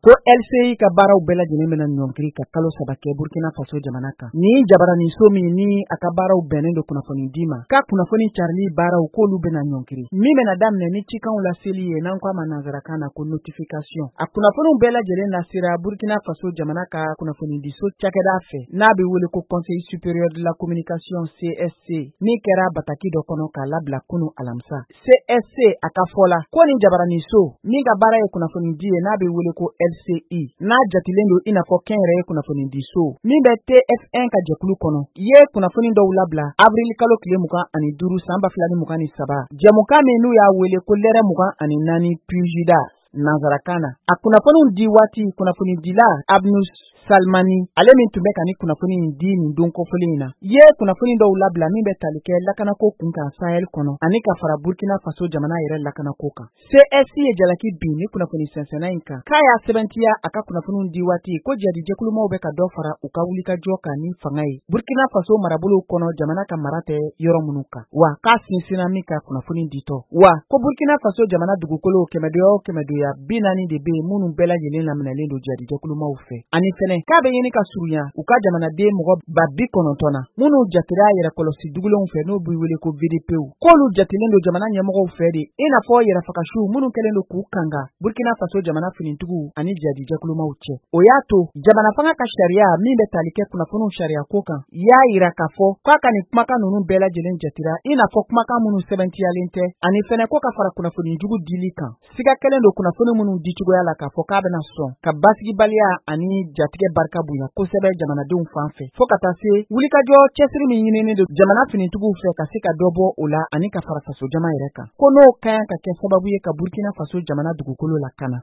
ko LCI ka baaraw bɛɛ lajɛlen bɛna ɲɔngiri ka kalo 3 kɛ Burkina Faso jamana kan. Ni jabarani so min ni a ka baaraw bɛnnen do kunnafoni di ma, ka kunnafoni carili baaraw k'olu bɛna ɲɔngiri. Min bɛna daminɛ ni cikanw laseli ye n'an ko a ma nanzarakan na ko notification. A kunnafoniw bɛɛ lajɛlen nasira Burkina Faso jamana ka kunnafoni di so cakɛda fɛ n'a bɛ wele ko Conseil supérieur de la communication CSC min kɛra bataki dɔ kɔnɔ k'a labila kunu alamisa. CSC a ka fɔ la ko ni jabarani so min ka baara ye kunnafoni di ye n'a bɛ wele ko LCI n'a jatilen do i n'a fɔ kɛnyɛrɛye kunnafoni di so min bɛ TF1 ka jɛkulu kɔnɔ ye kunnafoni dɔw labila avril kalo tile 25 san 2023 jɛmukan min n'u y'a wele ko lɛrɛ 24 PUJIDA nanzarakan na. A kunnafoniw di waati kunnafoni dila Abnus Salmani ale min tun bɛ ka ni kunnafoni di nin don kɔfɔlen in na ye kunnafoni dɔw labila min bɛ tali kɛ lakanako kunkan Sahel kɔnɔ ani ka fara Burkina Faso jamana yɛrɛ lakanako kan. CSI ye jalaki bin ni kunnafoni sɛnsɛnna in kan k'a y'a sɛbɛntiya a ka kunnafoniw di waati ko jadi jɛkulumaw bɛ ka dɔ fara u ka wulikajɔ kan ni fanga ye Burkina Faso marabolow kɔnɔ jamana ka mara tɛ yɔrɔ minnu kan wa k'a sinsinna min ka kunnafoni ditɔ wa ko Burkina Faso jamana dugukolo 100 40 de bɛ minnu bɛɛ lajɛlen laminɛlen do jadi jɛkulumaw fɛ ani fɛnɛ k'a bɛ ɲini ka surunya u ka jamanaden mɔgɔ 90 na minnu jatira yɛrɛ kɔlɔsi dugulenw fɛ n'o b'i wele ko VDPw k'olu jatilen do jamana ɲɛmɔgɔw fɛ de i n'a fɔ yɛrɛfagasiw minnu kɛlen do k'u kanga Burkina Faso jamana finitigiw ani jadi jɛkulumaw cɛ. O y'a to jamana fanga ka sariya min bɛ tali kɛ kunnafoniw sariya ko kan y'a yira k'a fɔ k'a ka nin kumakan ninnu bɛɛ lajɛlen jatira i n'a fɔ kumakan minnu sɛbɛntiyalen tɛ ani fɛnɛ ko ka fara kunnafoni jugu dili kan. Siga kɛlen do kunnafoni minnu dicogoya la k'a fɔ k'a bɛna sɔn ka basigibaliya ani jatigɛ barika bonya kosɛbɛ jamanadenw fan fɛ fo ka taa se wulikajɔ cɛsiri min ɲinini do jamana finitigiw fɛ ka se ka dɔ bɔ o la ani ka fara faso jama yɛrɛ kan ko n'o ka kan ka kɛ sababu ye ka Burkina Faso jamana dugukolo lakana.